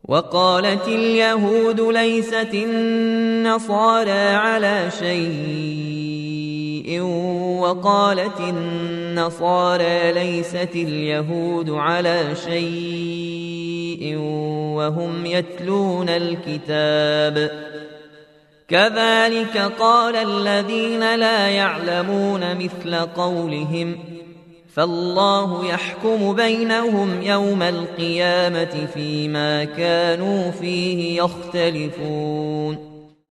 وقالت اليهود ليست النصارى على شيء وقالت النصارى ليست اليهود على شيء وهم يتلون الكتاب كذلك قال الذين لا يعلمون مثل قولهم فالله يحكم بينهم يوم القيامة فيما كانوا فيه يختلفون